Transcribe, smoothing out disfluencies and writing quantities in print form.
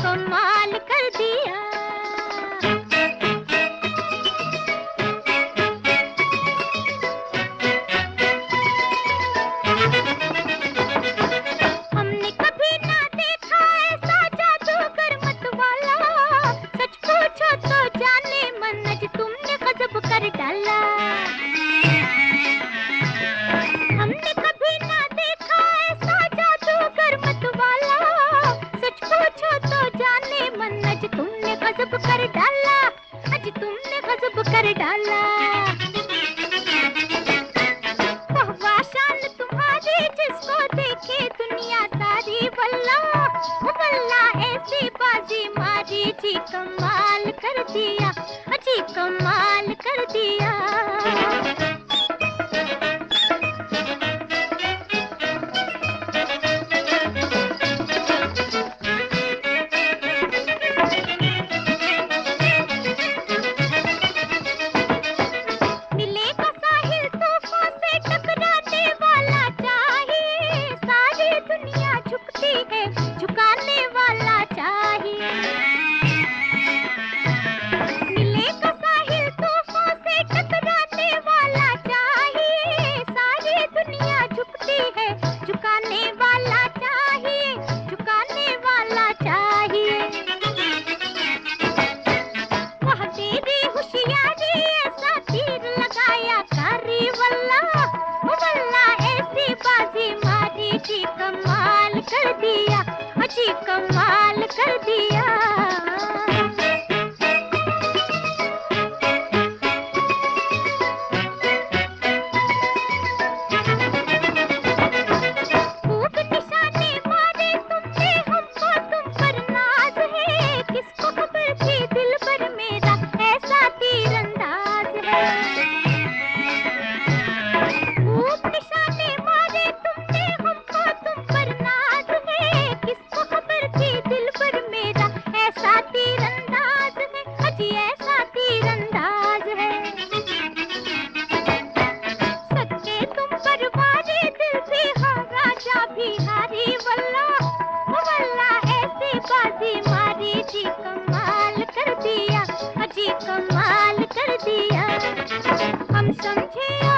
कमाल कर दिया। हमने कभी ना देखा ऐसा जादूगर मतवाला, सच पूछो तो जाने मन आज तुमने गजब कर डाला। हमने कभी ना देखा ऐसा जादूगर मतवाला, सच पूछो तो जाने मन आज तुमने गजब कर डाला, आज तुमने गजब कर डाला। वाह शान तुम्हारी जिसको देखे दुनिया सारी, वल्ला वल्ला ऐसी बाजी मारी जी कमाल कर दिया, जी कमाल कर दिया। मिलेगा साहिल तूफान से टकराने वाला चाहिए, सारी दुनिया झुकती है झुकाने वाला चाहिए। मिलेगा साहिल तूफान से टकराने वाला चाहिए, सारी दुनिया झुकती है झुकाने वाला चाहिए, झुकाने वाला चाहिए। वह तेरी होशियारी ऐसा तीर लगाया कारी, वल्ला वल्ला ऐसी बाजी मारी जी कमाल कर दिया, जी कमाल कर दिया। खूब निशाने मारे तुमने हमको, तुम पर नाज है, किसको खबर थी दिल पर मेरा ऐसा तीरंदाज है। खूब निशाने मारे तुमने हमको, तुम पर नाज है, किसको खबर थी दिल पर मेरा ऐसा तीरंदाज है, अजी ऐसा तीरंदाज है। सच्चे तुम पर वारे दिल भी हाँ राजा भी हारी, वल्ला वल्ला ऐसी बाजी मारी जी कमाल कर दिया, जी कमाल कर दिया। हम समझे